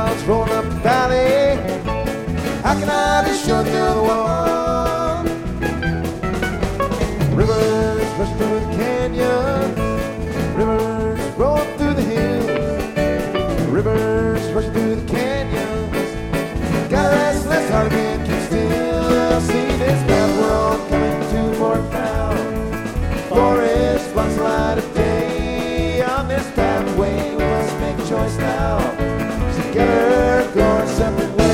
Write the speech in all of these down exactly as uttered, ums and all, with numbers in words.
clouds rolling up the valley. How can I be sure through the wall? Rivers rush through the canyon, rivers roll through the hills, rivers rush through the canyons. Got a restless heart again, keep still. See this bad world coming to Fort Found. Forest blocks the light of day. On this pathway we must make a choice now. Together go our separate ways.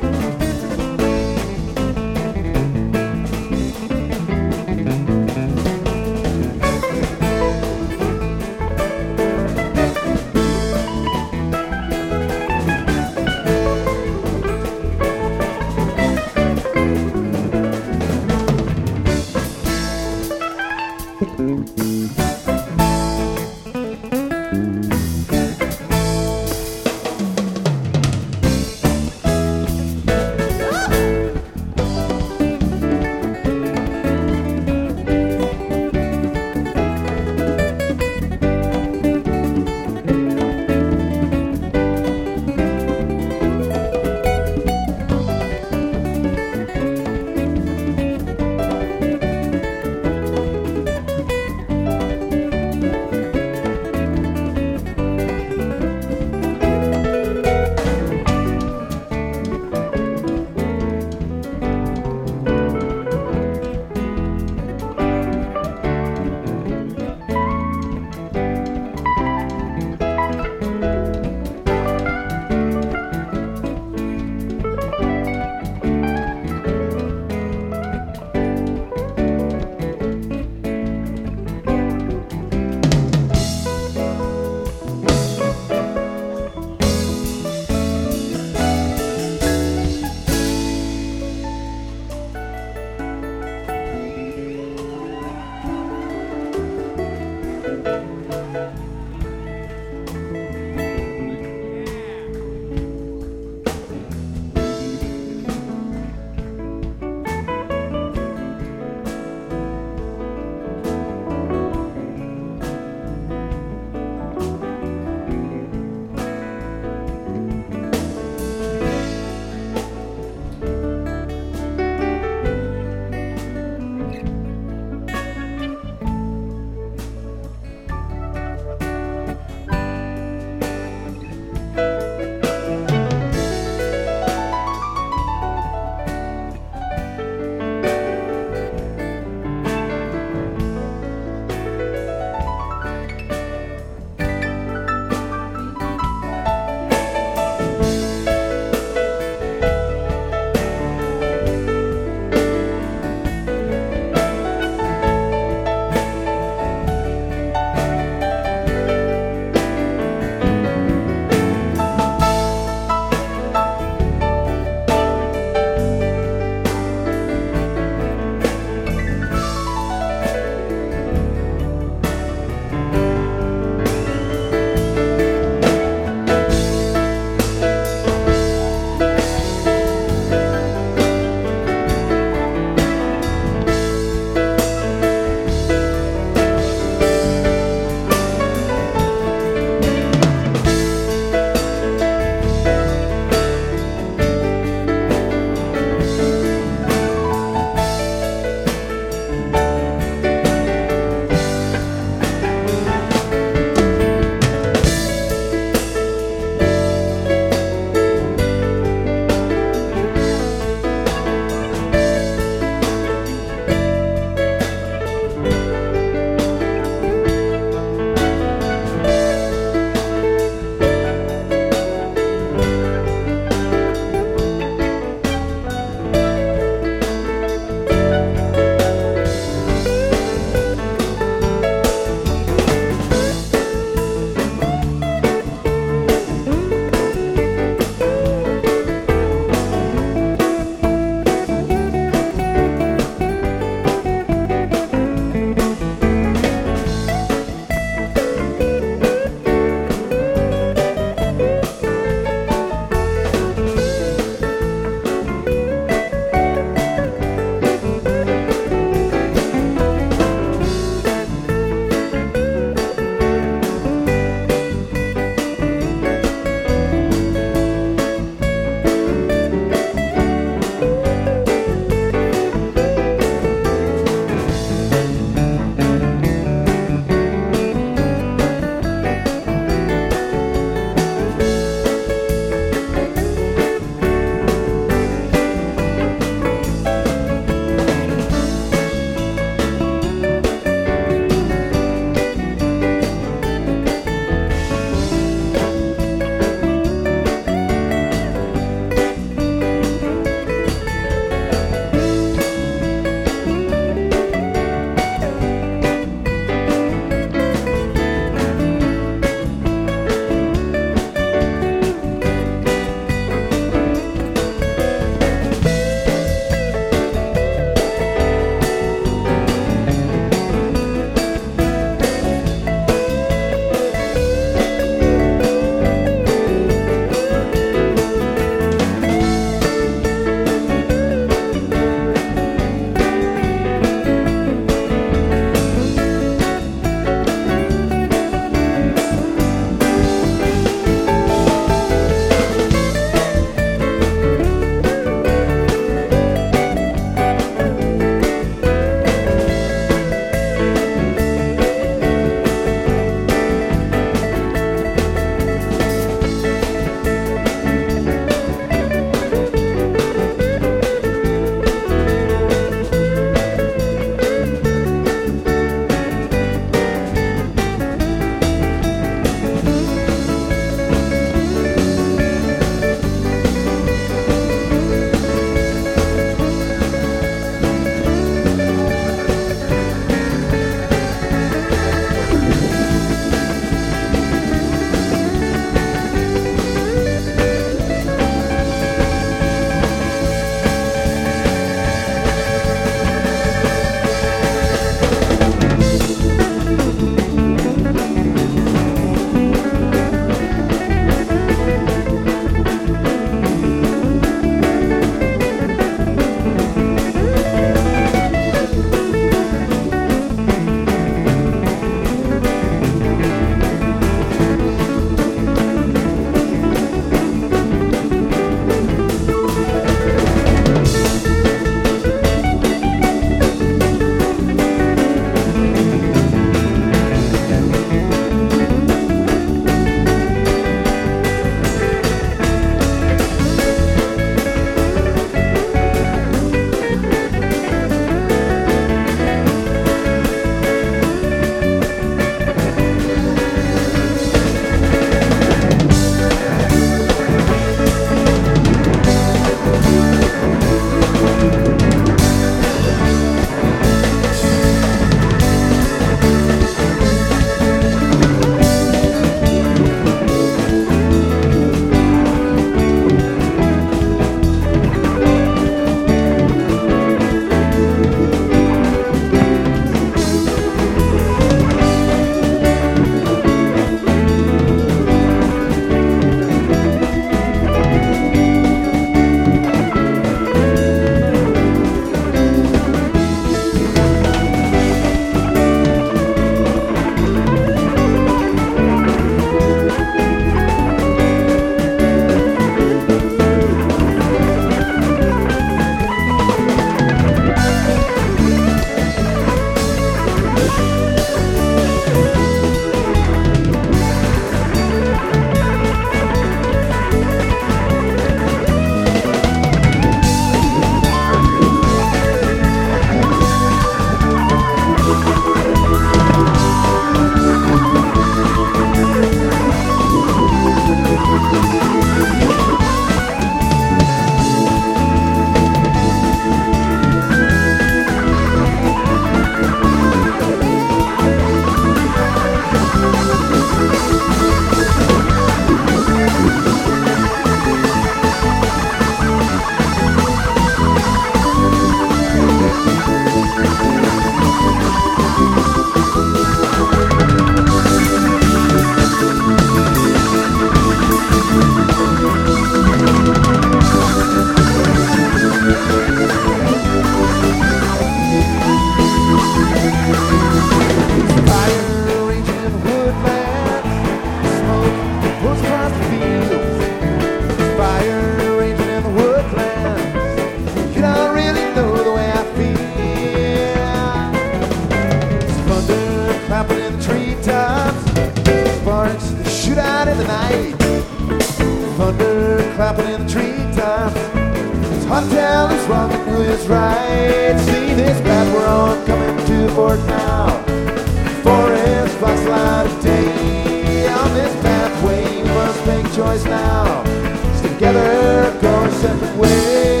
clapping in the treetops. It's hot town, it's wrong, and who is right. See this path we're on, coming to the fort now. Forest blocks the light of day. On this pathway, we must make choice now. Stick together, go our separate ways.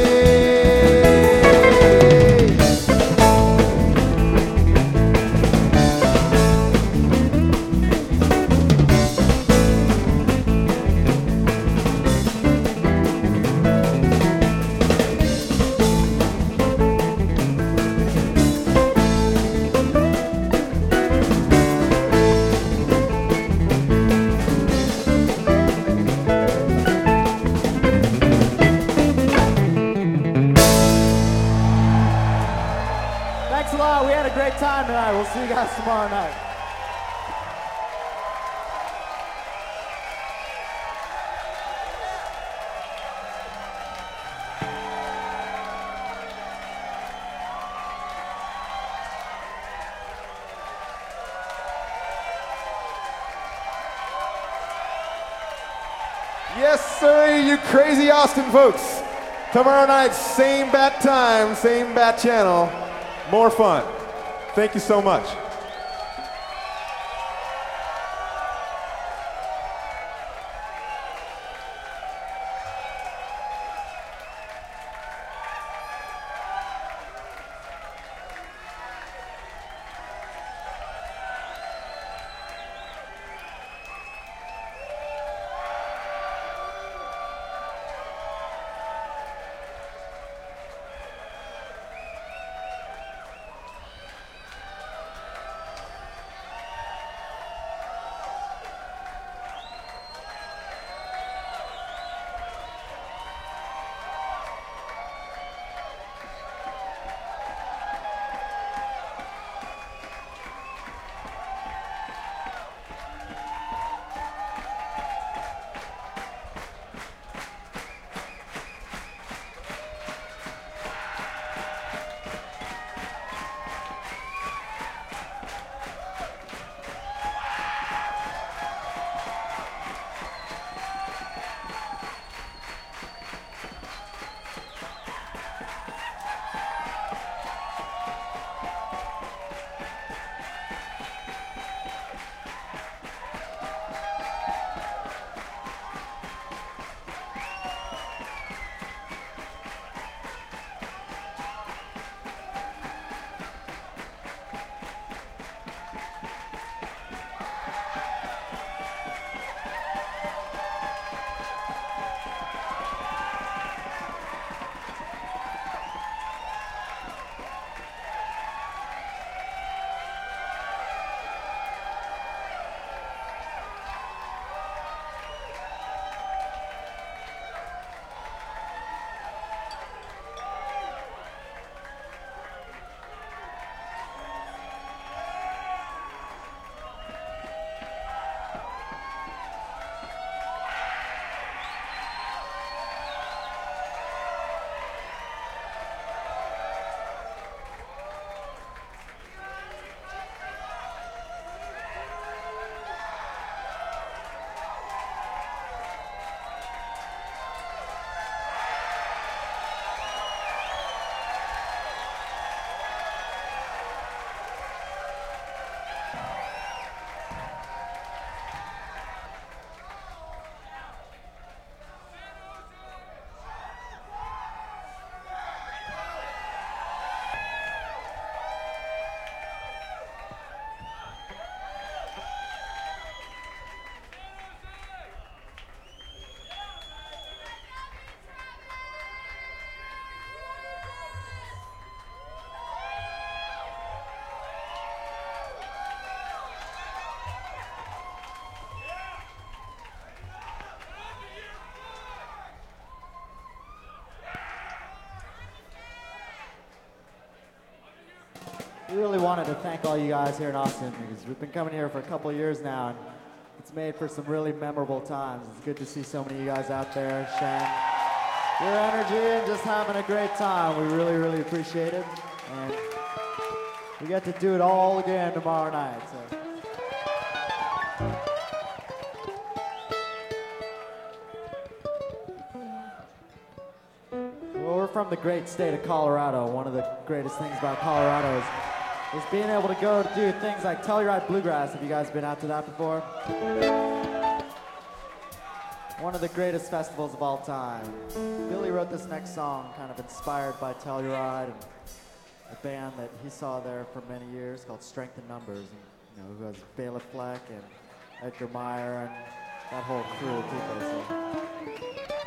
Thanks a lot. We had a great time tonight. We'll see you guys tomorrow night. Yes, sir, you crazy Austin folks. Tomorrow night, same bat time, same bat channel. More fun. Thank you so much. We really wanted to thank all you guys here in Austin because we've been coming here for a couple of years now, and it's made for some really memorable times. It's good to see so many of you guys out there sharing your energy and just having a great time. We really, really appreciate it, and we get to do it all again tomorrow night. So. from the great state of Colorado. One of the greatest things about Colorado is, is being able to go to do things like Telluride Bluegrass. Have you guys been out to that before? One of the greatest festivals of all time. Billy wrote this next song kind of inspired by Telluride and a band that he saw there for many years called Strength in Numbers, and, you know, who has Bela Fleck and Edgar Meyer and that whole crew of people. So.